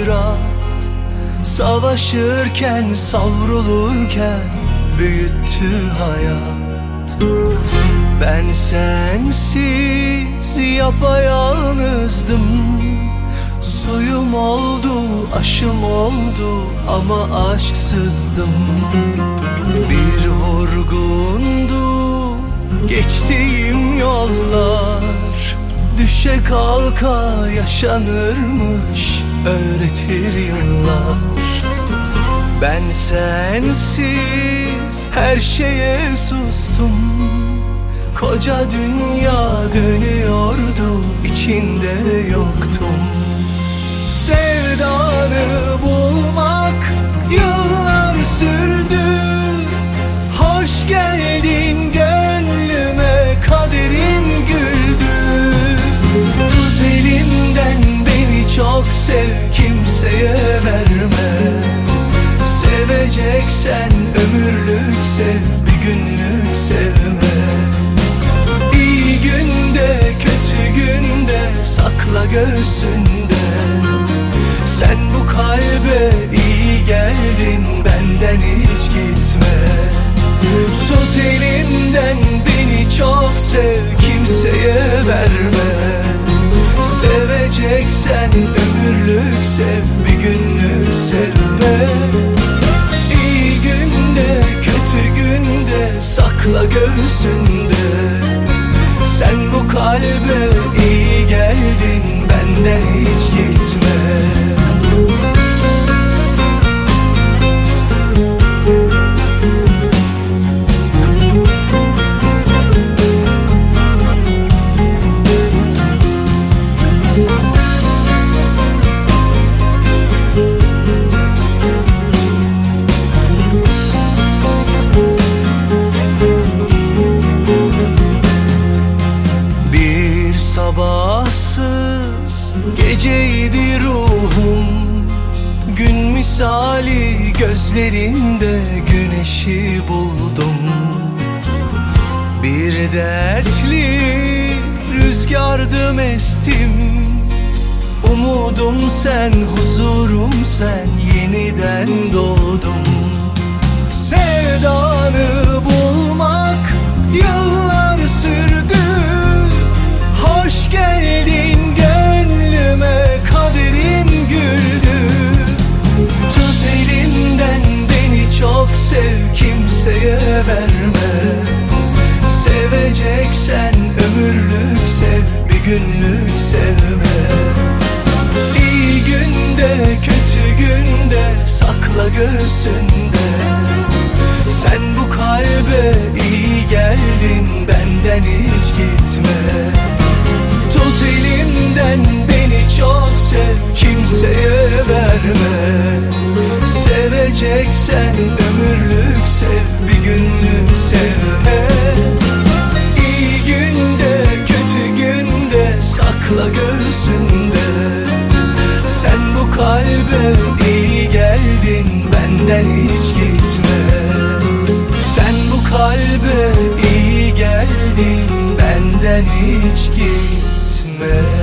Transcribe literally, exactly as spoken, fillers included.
hayrat, savaşırken savrulurken büyüttü hayat. Ben sensiz yapayalnızdım, suyum oldu, aşım oldu ama aşksızdım. Bir vurgundu geçtiğim yollar, düşe kalka yaşanırmış öğretir yıllar. Ben sensiz her şeye sustum, koca dünya dönüyordu, içinde yoktum. Sevdanı bulmak yıllar sürdü, hoş geldin gönlüme, kaderim güldü. Tut elimden beni çok sev, kimseye verme. Seveceksen ömürlük sev, bir günlük sevme. İyi günde kötü günde sakla göğsünde. Sen bu kalbe iyi geldin, benden hiç gitme. Tut elimden beni çok sev, kimseye verme. Seveceksen ömürlük sev, bir günlük sevme. İyi günde kötü günde sakla göğsünde. Sen bu kalbe iyi geldin, benden hiç gitme. Sabahsız geceydi ruhum, gün misali gözlerinde güneşi buldum. Bir dertli rüzgardım estim, umudum sen, huzurum sen, yeniden doğdum. Sevdanı bulmak yıllar sürdü, hoş geldin gönlüme, kaderim güldü. Tut elimden beni çok sev, kimseye verme. Seveceksen ömürlük sev, bir günlük sevme. İyi günde kötü günde sakla göğsünde. Sen bu kalbe iyi geldin, benden hiç gitme. Tut elimden beni çok sev, kimseye verme. Seveceksen ömürlük sev, bir günlük sevme. İyi günde kötü günde sakla göğsünde. Sen bu kalbe iyi geldin, benden hiç gitme. Sen bu kalbe iyi geldin, benden hiç gitme.